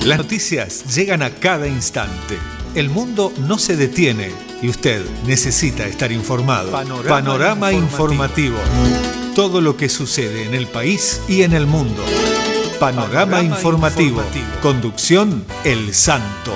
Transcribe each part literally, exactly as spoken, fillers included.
Las noticias llegan a cada instante. El mundo no se detiene y usted necesita estar informado. Panorama, Panorama informativo. informativo. Todo lo que sucede en el país y en el mundo. Panorama, Panorama informativo. informativo. Conducción El Santo.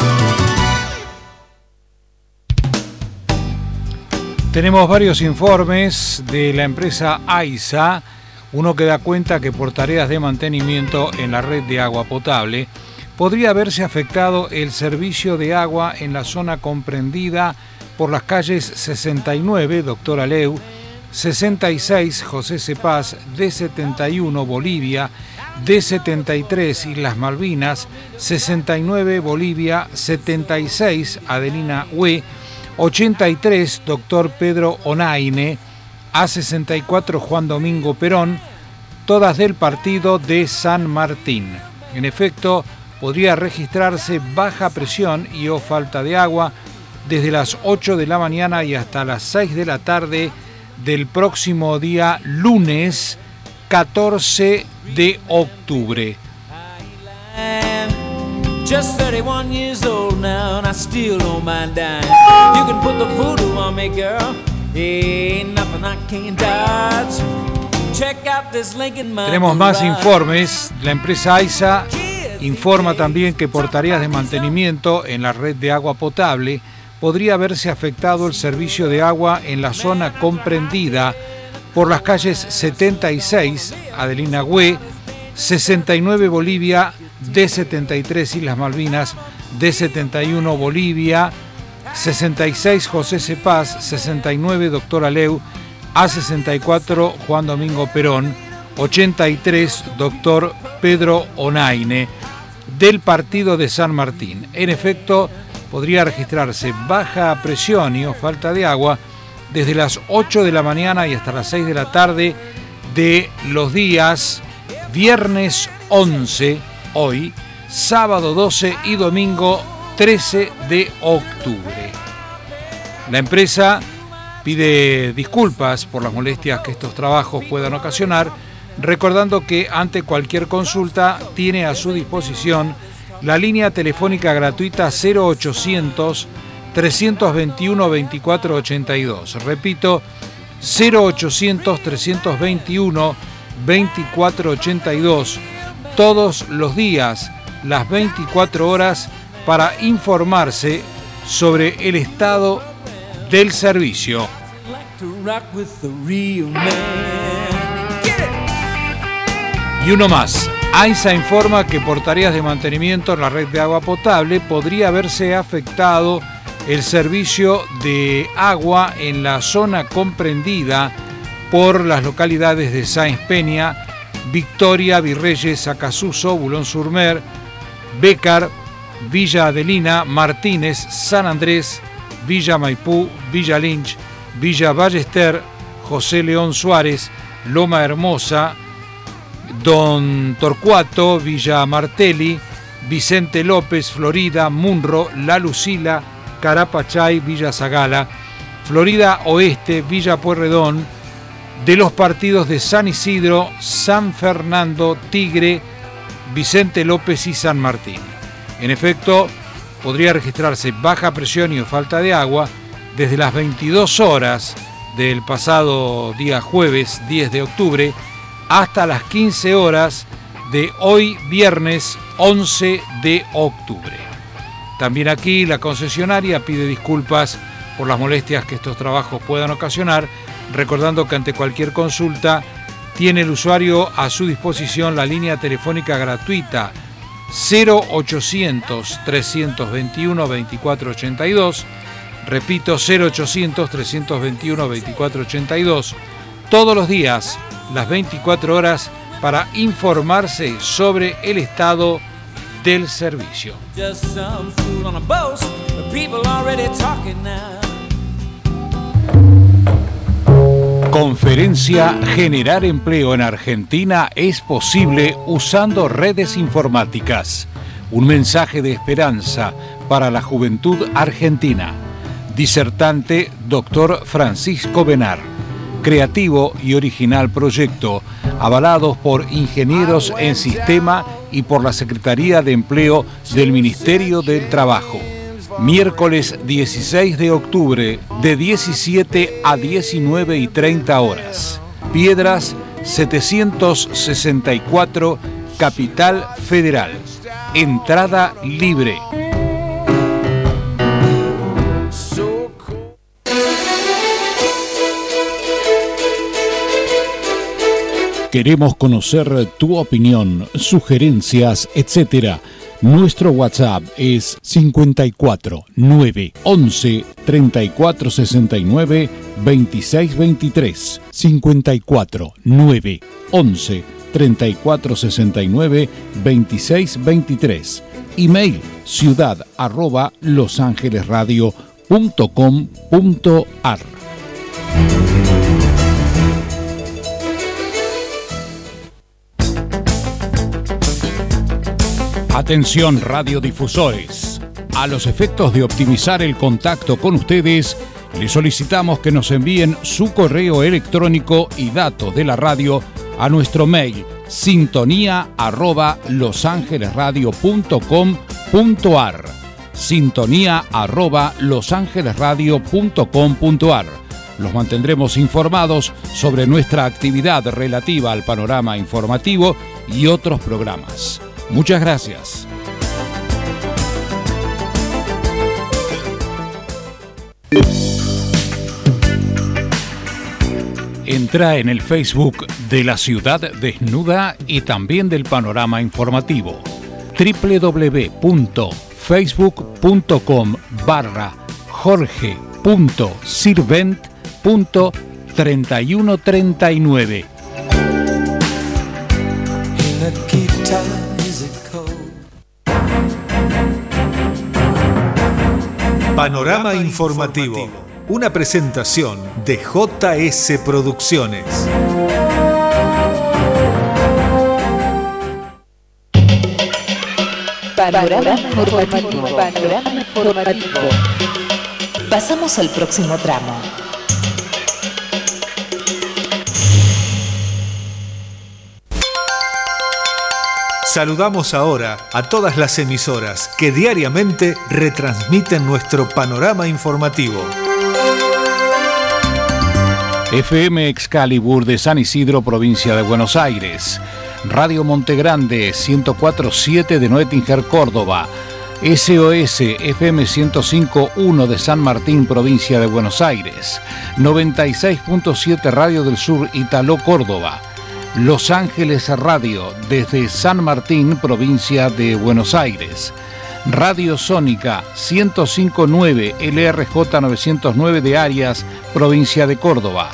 Tenemos varios informes de la empresa AISA, uno que da cuenta que por tareas de mantenimiento en la red de agua potable podría haberse afectado el servicio de agua en la zona comprendida por las calles sesenta y nueve, Doctor Aleu, sesenta y seis, José Cepaz, D setenta y uno, Bolivia, D setenta y tres, Islas Malvinas, sesenta y nueve, Bolivia, setenta y seis, Adelina Hue, ochenta y tres, Doctor Pedro Onaine, A sesenta y cuatro, Juan Domingo Perón, todas del partido de San Martín. En efecto, podría registrarse baja presión y o falta de agua desde las ocho de la mañana y hasta las seis de la tarde del próximo día lunes catorce de octubre. Just thirty-one years old now and I still don't mind dying. You can put the voodoo on me, girl. Ain't nothing I can't dodge. Check out this Lincoln Mountain. Tenemos más informes. La empresa AISA informa también que por tareas de mantenimiento en la red de agua potable podría haberse afectado el servicio de agua en la zona comprendida por las calles setenta y seis, Adelina Hue, sesenta y nueve, Bolivia, D setenta y tres, Islas Malvinas, D setenta y uno, Bolivia, sesenta y seis, José Cepaz, sesenta y nueve, Doctor Aleu, A sesenta y cuatro, Juan Domingo Perón, ochenta y tres, Doctor Pedro Onaine, del partido de San Martín. En efecto, podría registrarse baja presión y o falta de agua desde las ocho de la mañana y hasta las seis de la tarde de los días viernes once, hoy, sábado doce y domingo trece de octubre. La empresa pide disculpas por las molestias que estos trabajos puedan ocasionar, recordando que ante cualquier consulta tiene a su disposición la línea telefónica gratuita cero ochocientos, trescientos veintiuno, veinticuatro ochenta y dos. Repito, cero ochocientos, trescientos veintiuno, veinticuatro ochenta y dos, todos los días, las veinticuatro horas, para informarse sobre el estado del servicio. Y uno más. AISA informa que por tareas de mantenimiento en la red de agua potable podría haberse afectado el servicio de agua en la zona comprendida por las localidades de Sáenz Peña, Victoria, Virreyes, Acasuso, Boulogne-sur-Mer, Bécar, Villa Adelina, Martínez, San Andrés, Villa Maipú, Villa Lynch, Villa Ballester, José León Suárez, Loma Hermosa, Don Torcuato, Villa Martelli, Vicente López, Florida, Munro, La Lucila, Carapachay, Villa Zagala, Florida Oeste, Villa Pueyrredón, de los partidos de San Isidro, San Fernando, Tigre, Vicente López y San Martín. En efecto, podría registrarse baja presión y o falta de agua desde las veintidós horas del pasado día jueves diez de octubre hasta las quince horas de hoy viernes once de octubre. También aquí la concesionaria pide disculpas por las molestias que estos trabajos puedan ocasionar, recordando que ante cualquier consulta tiene el usuario a su disposición la línea telefónica gratuita cero ochocientos, trescientos veintiuno, veinticuatro ochenta y dos, repito, cero ochocientos, trescientos veintiuno, veinticuatro ochenta y dos, todos los días, las veinticuatro horas, para informarse sobre el estado del servicio. Conferencia Generar Empleo en Argentina es posible usando redes informáticas. Un mensaje de esperanza para la juventud argentina. Disertante, doctor Francisco Benar. Creativo y original proyecto avalados por ingenieros en sistema y por la Secretaría de Empleo del Ministerio del Trabajo. Miércoles dieciséis de octubre, de diecisiete a diecinueve y treinta horas. Piedras setecientos sesenta y cuatro, Capital Federal. Entrada libre. Queremos conocer tu opinión, sugerencias, etcétera. Nuestro WhatsApp es cincuenta y cuatro, nueve, once, treinta y cuatro sesenta y nueve, veintiséis veintitrés. cincuenta y cuatro, nueve, once, treinta y cuatro sesenta y nueve, veintiséis veintitrés. Email ciudad arroba losangelesradio punto com punto ar. Atención radiodifusores. A los efectos de optimizar el contacto con ustedes, les solicitamos que nos envíen su correo electrónico y datos de la radio a nuestro mail sintonía arroba losangelesradio punto com punto ar. Sintonía arroba losangelesradio punto com punto ar. Los mantendremos informados sobre nuestra actividad relativa al panorama informativo y otros programas. Muchas gracias. Entra en el Facebook de La Ciudad Desnuda y también del Panorama Informativo. doble u doble u doble u punto facebook punto com barra jorge punto sirvent punto treinta y uno treinta y nueve. Panorama Informativo, una presentación de J S Producciones. Panorama Informativo. Panorama Informativo. Pasamos al próximo tramo. Saludamos ahora a todas las emisoras que diariamente retransmiten nuestro panorama informativo. F M Excalibur de San Isidro, provincia de Buenos Aires. Radio Montegrande ciento cuatro punto siete de Noetinger, Córdoba. S O S F M ciento cinco punto uno de San Martín, provincia de Buenos Aires. noventa y seis punto siete Radio del Sur, Italó, Córdoba. Los Ángeles Radio, desde San Martín, provincia de Buenos Aires. Radio Sónica ciento cinco punto nueve L R J novecientos nueve de Arias, provincia de Córdoba.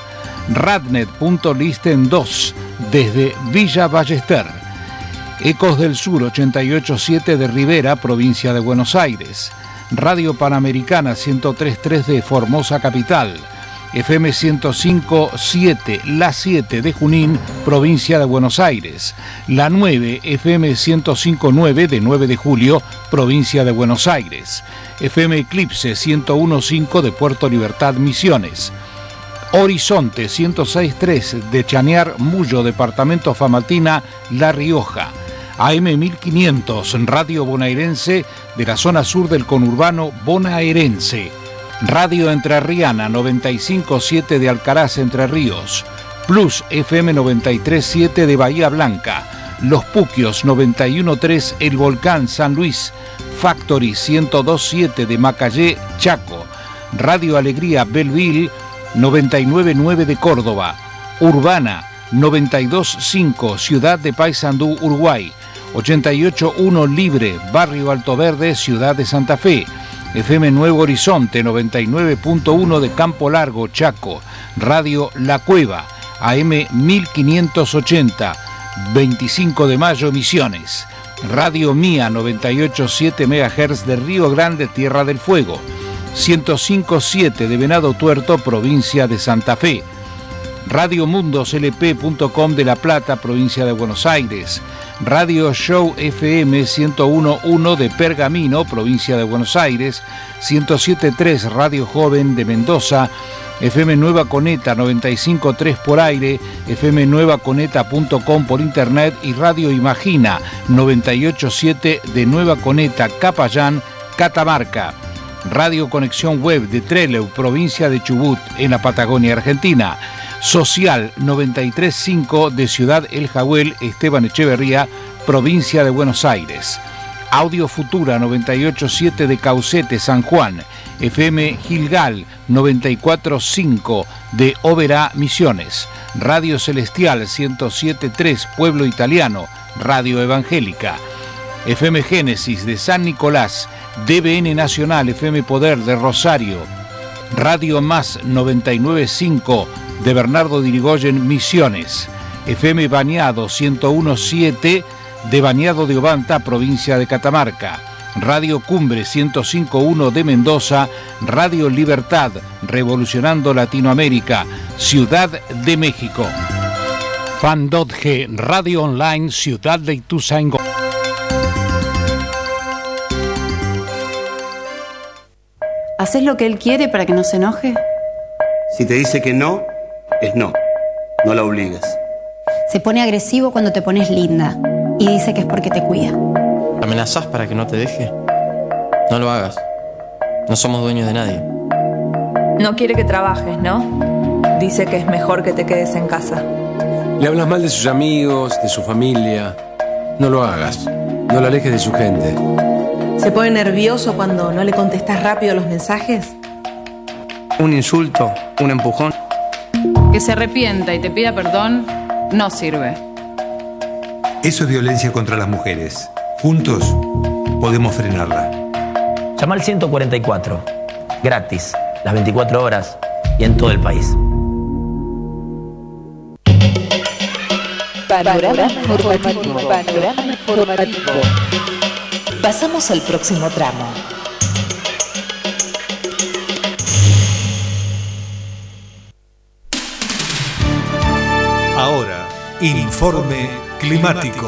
Radnet.listen dos, desde Villa Ballester. Ecos del Sur ochenta y ocho punto siete de Rivera, provincia de Buenos Aires. Radio Panamericana ciento tres punto tres de Formosa Capital. F M ciento cinco punto siete, La siete de Junín, provincia de Buenos Aires. La nueve, F M ciento cinco punto nueve de nueve de Julio, provincia de Buenos Aires. F M Eclipse ciento uno punto cinco de Puerto Libertad, Misiones. Horizonte ciento seis punto tres de Chañar, Mullo, departamento Famatina, La Rioja. A M mil quinientos, Radio Bonaerense de la zona sur del conurbano bonaerense. Radio Entrerriana noventa y cinco punto siete de Alcaraz, Entre Ríos. Plus F M noventa y tres punto siete de Bahía Blanca. Los Puquios noventa y uno punto tres El Volcán, San Luis. Factory ciento dos punto siete de Macayé, Chaco. Radio Alegría Belleville noventa y nueve punto nueve de Córdoba. Urbana noventa y dos punto cinco Ciudad de Paysandú, Uruguay. ochenta y ocho punto uno Libre, Barrio Alto Verde, Ciudad de Santa Fe. F M Nuevo Horizonte noventa y nueve punto uno de Campo Largo, Chaco. Radio La Cueva, A M mil quinientos ochenta, veinticinco de mayo, Misiones. Radio Mía noventa y ocho punto siete megahertz de Río Grande, Tierra del Fuego. ciento cinco punto siete de Venado Tuerto, provincia de Santa Fe. Radio Mundos L P punto com de La Plata, provincia de Buenos Aires. Radio Show F M ciento uno punto uno de Pergamino, provincia de Buenos Aires. ciento siete punto tres Radio Joven de Mendoza. F M Nueva Coneta noventa y cinco punto tres por aire, f m nueva coneta punto com por internet y Radio Imagina noventa y ocho punto siete de Nueva Coneta, Capayán, Catamarca. Radio Conexión Web de Trelew, provincia de Chubut, en la Patagonia Argentina. Social noventa y tres punto cinco de Ciudad El Jagüel, Esteban Echeverría, provincia de Buenos Aires. Audio Futura noventa y ocho punto siete de Caucete, San Juan. F M Gilgal noventa y cuatro punto cinco de Oberá, Misiones. Radio Celestial ciento siete punto tres, Pueblo Italiano, Radio Evangélica. F M Génesis de San Nicolás, D B N Nacional, F M Poder de Rosario. Radio Más noventa y nueve punto cinco de Bernardo Dirigoyen, Misiones. F M Bañado ciento uno punto siete de Bañado de Obanta, provincia de Catamarca. Radio Cumbre ciento cinco punto uno de Mendoza. Radio Libertad, revolucionando Latinoamérica, Ciudad de México. Fan punto G, Radio Online, Ciudad de Ituzaingó. ¿Haces lo que él quiere para que no se enoje? Si te dice que no, es no. No la obligues. Se pone agresivo cuando te pones linda y dice que es porque te cuida. ¿Amenazás para que no te deje? No lo hagas. No somos dueños de nadie. No quiere que trabajes, ¿no? Dice que es mejor que te quedes en casa. Le hablas mal de sus amigos, de su familia. No lo hagas. No lo alejes de su gente. ¿Se pone nervioso cuando no le contestas rápido los mensajes? Un insulto, un empujón. Que se arrepienta y te pida perdón no sirve. Eso es violencia contra las mujeres. Juntos podemos frenarla. Llama al ciento cuarenta y cuatro. Gratis, las veinticuatro horas y en todo el país. Panorama informativo. Panorama informativo. Pasamos al próximo tramo. Ahora, informe climático.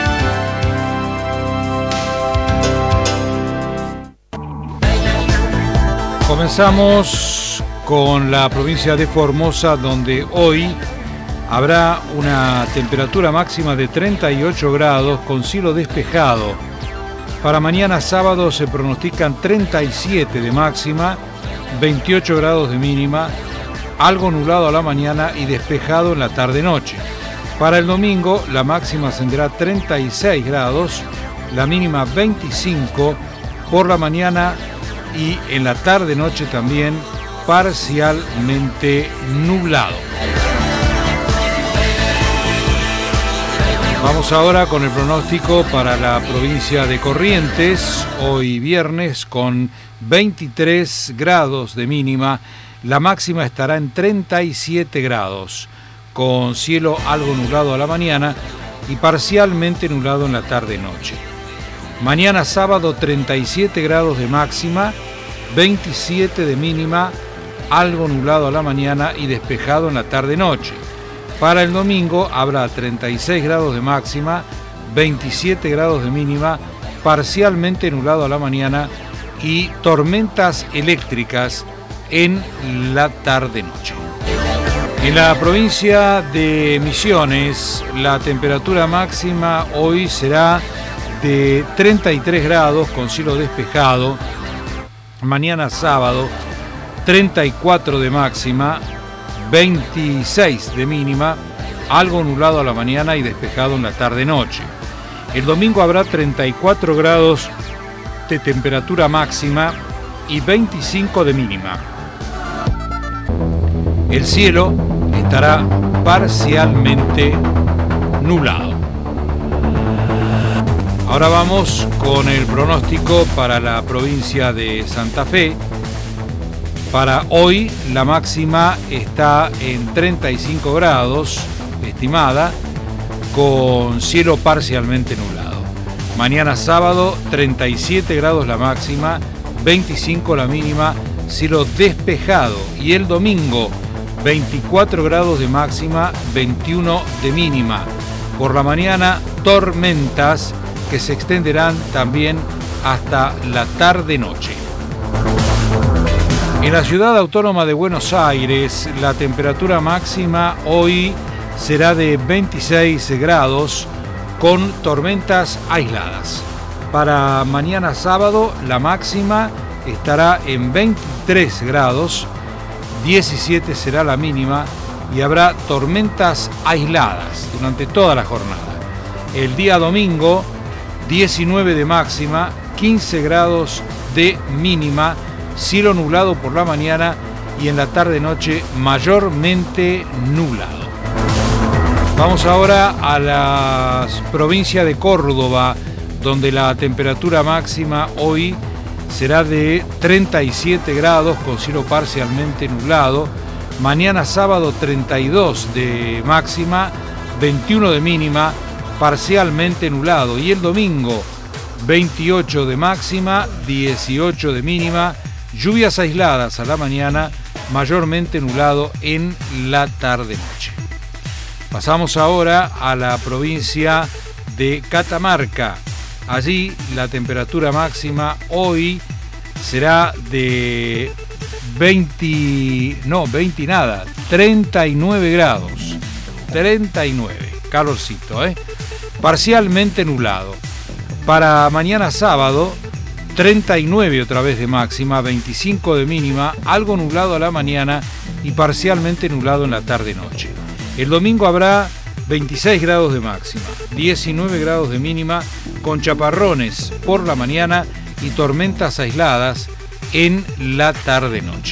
Comenzamos con la provincia de Formosa, donde hoy habrá una temperatura máxima de treinta y ocho grados con cielo despejado. Para mañana sábado se pronostican treinta y siete de máxima, veintiocho grados de mínima, algo nublado a la mañana y despejado en la tarde-noche. Para el domingo la máxima ascenderá a treinta y seis grados, la mínima veinticinco, por la mañana y en la tarde-noche también parcialmente nublado. Vamos ahora con el pronóstico para la provincia de Corrientes, hoy viernes con veintitrés grados de mínima, la máxima estará en treinta y siete grados, con cielo algo nublado a la mañana y parcialmente nublado en la tarde-noche. Mañana sábado treinta y siete grados de máxima, veintisiete de mínima, algo nublado a la mañana y despejado en la tarde-noche. Para el domingo habrá treinta y seis grados de máxima, veintisiete grados de mínima, parcialmente nublado a la mañana y tormentas eléctricas en la tarde-noche. En la provincia de Misiones, la temperatura máxima hoy será de treinta y tres grados con cielo despejado. Mañana sábado, treinta y cuatro de máxima, veintiséis de mínima, algo nublado a la mañana y despejado en la tarde-noche. El domingo habrá treinta y cuatro grados de temperatura máxima y veinticinco de mínima. El cielo estará parcialmente nublado. Ahora vamos con el pronóstico para la provincia de Santa Fe. Para hoy la máxima está en treinta y cinco grados, estimada, con cielo parcialmente nublado. Mañana sábado treinta y siete grados la máxima, veinticinco la mínima, cielo despejado. Y el domingo veinticuatro grados de máxima, veintiuno de mínima. Por la mañana tormentas que se extenderán también hasta la tarde-noche. En la ciudad autónoma de Buenos Aires, la temperatura máxima hoy será de veintiséis grados con tormentas aisladas. Para mañana sábado, la máxima estará en veintitrés grados, diecisiete será la mínima y habrá tormentas aisladas durante toda la jornada. El día domingo, diecinueve de máxima, quince grados de mínima, cielo nublado por la mañana y en la tarde-noche mayormente nublado. Vamos ahora a la provincia de Córdoba, donde la temperatura máxima hoy será de treinta y siete grados con cielo parcialmente nublado. Mañana sábado treinta y dos de máxima, veintiuno de mínima, parcialmente nublado. Y el domingo veintiocho de máxima, dieciocho de mínima, lluvias aisladas a la mañana, mayormente nublado en la tarde-noche. Pasamos ahora a la provincia de Catamarca. Allí la temperatura máxima hoy será de veinte, no, veinte nada, treinta y nueve grados, treinta y nueve, calorcito, ¿eh? Parcialmente nublado. Para mañana sábado, treinta y nueve otra vez de máxima, veinticinco de mínima, algo nublado a la mañana y parcialmente nublado en la tarde-noche. El domingo habrá veintiséis grados de máxima, diecinueve grados de mínima, con chaparrones por la mañana y tormentas aisladas en la tarde-noche.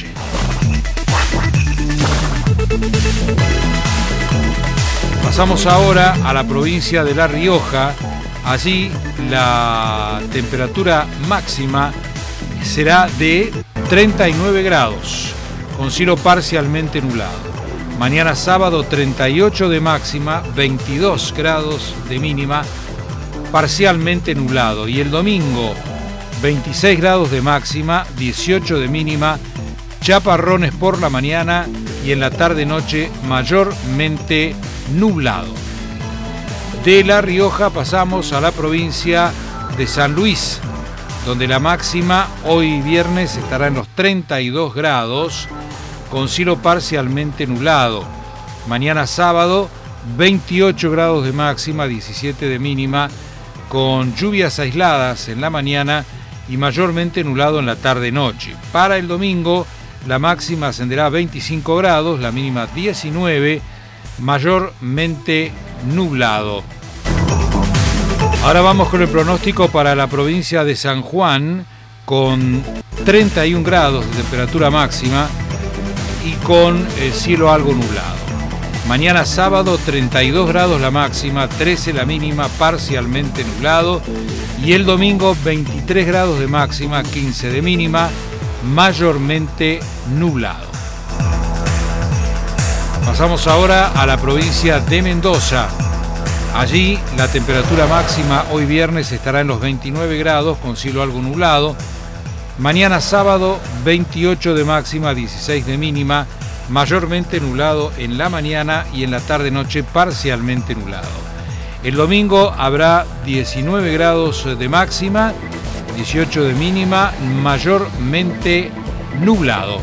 Pasamos ahora a la provincia de La Rioja. Allí la temperatura máxima será de treinta y nueve grados, con cielo parcialmente nublado. Mañana sábado treinta y ocho de máxima, veintidós grados de mínima, parcialmente nublado. Y el domingo veintiséis grados de máxima, dieciocho de mínima, chaparrones por la mañana y en la tarde-noche mayormente nublado. De La Rioja pasamos a la provincia de San Luis, donde la máxima hoy viernes estará en los treinta y dos grados, con cielo parcialmente nublado. Mañana sábado, veintiocho grados de máxima, diecisiete de mínima, con lluvias aisladas en la mañana y mayormente nublado en la tarde-noche. Para el domingo, la máxima ascenderá a veinticinco grados, la mínima diecinueve, mayormente nublado. Ahora vamos con el pronóstico para la provincia de San Juan, con treinta y un grados de temperatura máxima y con el cielo algo nublado. Mañana sábado treinta y dos grados la máxima, trece la mínima, parcialmente nublado. Y el domingo veintitrés grados de máxima, quince de mínima, mayormente nublado. Pasamos ahora a la provincia de Mendoza. Allí la temperatura máxima hoy viernes estará en los veintinueve grados con cielo algo nublado. Mañana sábado veintiocho de máxima, dieciséis de mínima, mayormente nublado en la mañana y en la tarde-noche parcialmente nublado. El domingo habrá diecinueve grados de máxima, dieciocho de mínima, mayormente nublado.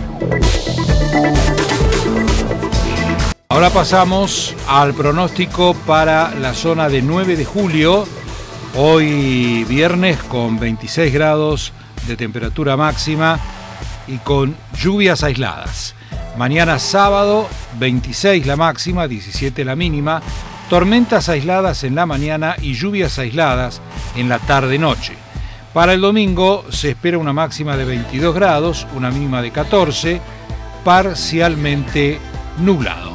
Ahora pasamos al pronóstico para la zona de nueve de julio, hoy viernes con veintiséis grados de temperatura máxima y con lluvias aisladas. Mañana sábado, veintiséis la máxima, diecisiete la mínima, tormentas aisladas en la mañana y lluvias aisladas en la tarde-noche. Para el domingo se espera una máxima de veintidós grados, una mínima de catorce, parcialmente nublado.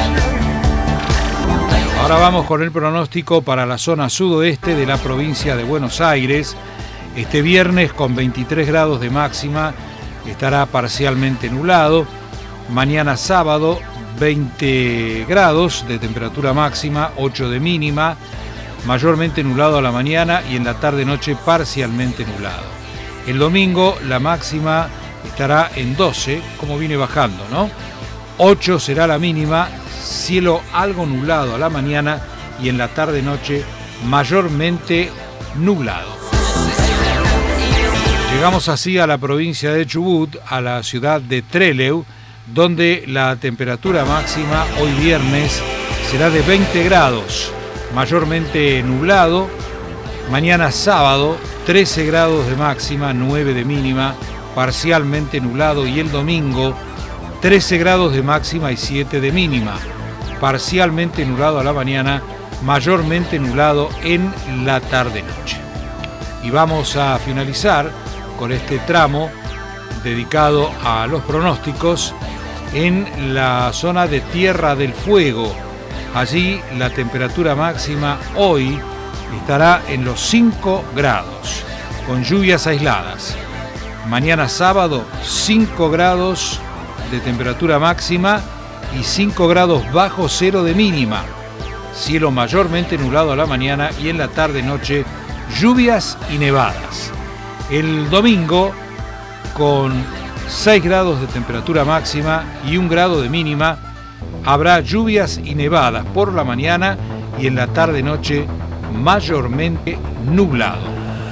Ahora vamos con el pronóstico para la zona sudoeste de la provincia de Buenos Aires. Este viernes con veintitrés grados de máxima estará parcialmente nublado. Mañana sábado veinte grados de temperatura máxima, ocho de mínima, mayormente nublado a la mañana y en la tarde-noche parcialmente nublado. El domingo la máxima estará en doce, como viene bajando, ¿no? ocho será la mínima, cielo algo nublado a la mañana y en la tarde-noche mayormente nublado. Llegamos así a la provincia de Chubut, a la ciudad de Trelew, donde la temperatura máxima hoy viernes será de veinte grados, mayormente nublado. Mañana sábado, trece grados de máxima, nueve de mínima, parcialmente nublado. Y el domingo, trece grados de máxima y siete de mínima, parcialmente nublado a la mañana, mayormente nublado en la tarde-noche. Y vamos a finalizar con este tramo dedicado a los pronósticos en la zona de Tierra del Fuego. Allí la temperatura máxima hoy estará en los cinco grados, con lluvias aisladas. Mañana sábado, cinco grados de temperatura máxima y cinco grados bajo cero de mínima. Cielo mayormente nublado a la mañana y en la tarde-noche lluvias y nevadas. El domingo, con seis grados de temperatura máxima y un grado de mínima, habrá lluvias y nevadas por la mañana y en la tarde-noche mayormente nublado.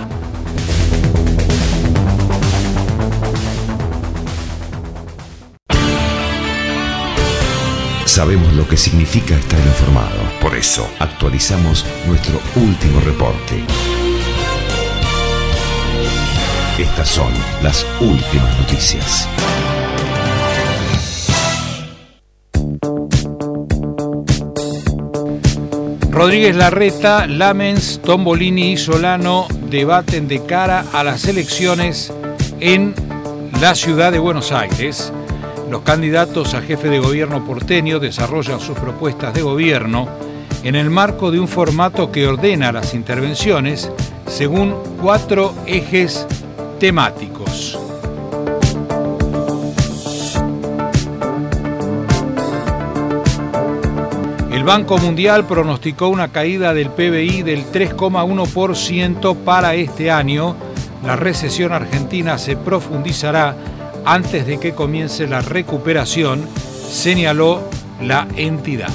Sabemos lo que significa estar informado. Por eso actualizamos nuestro último reporte. Estas son las últimas noticias. Rodríguez Larreta, Lamens, Tombolini y Solano debaten de cara a las elecciones en la ciudad de Buenos Aires. Los candidatos a jefe de gobierno porteño desarrollan sus propuestas de gobierno en el marco de un formato que ordena las intervenciones según cuatro ejes temáticos. El Banco Mundial pronosticó una caída del P B I del tres coma uno por ciento para este año. La recesión argentina se profundizará antes de que comience la recuperación, señaló la entidad.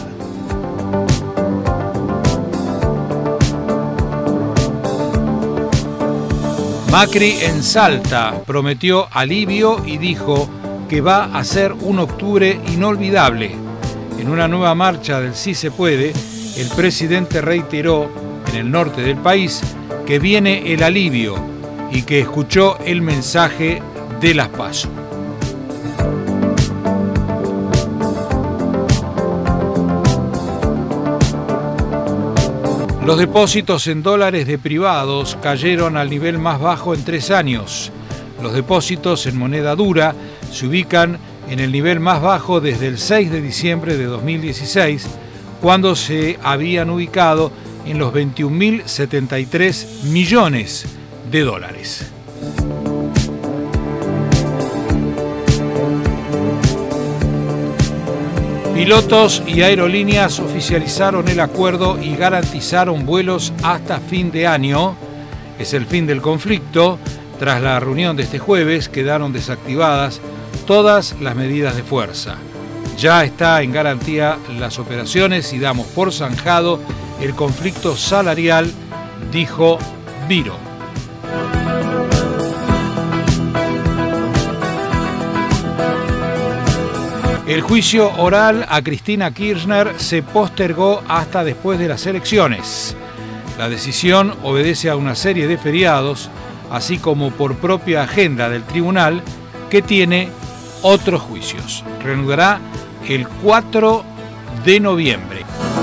Macri en Salta prometió alivio y dijo que va a ser un octubre inolvidable. En una nueva marcha del Sí se puede, el presidente reiteró en el norte del país que viene el alivio y que escuchó el mensaje de las PASO. Los depósitos en dólares de privados cayeron al nivel más bajo en tres años. Los depósitos en moneda dura se ubican en el nivel más bajo desde el seis de diciembre de dos mil dieciséis, cuando se habían ubicado en los veintiún mil setenta y tres millones de dólares. Pilotos y aerolíneas oficializaron el acuerdo y garantizaron vuelos hasta fin de año. Es el fin del conflicto. Tras la reunión de este jueves quedaron desactivadas todas las medidas de fuerza. Ya está en garantía las operaciones y damos por zanjado el conflicto salarial, dijo Viro. El juicio oral a Cristina Kirchner se postergó hasta después de las elecciones. La decisión obedece a una serie de feriados, así como por propia agenda del tribunal, que tiene otros juicios. Reanudará el cuatro de noviembre.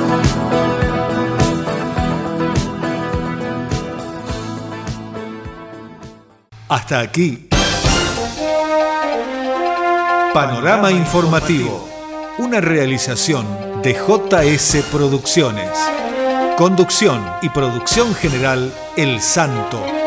Hasta aquí. Panorama Informativo, una realización de J S Producciones. Conducción y producción general El Santo.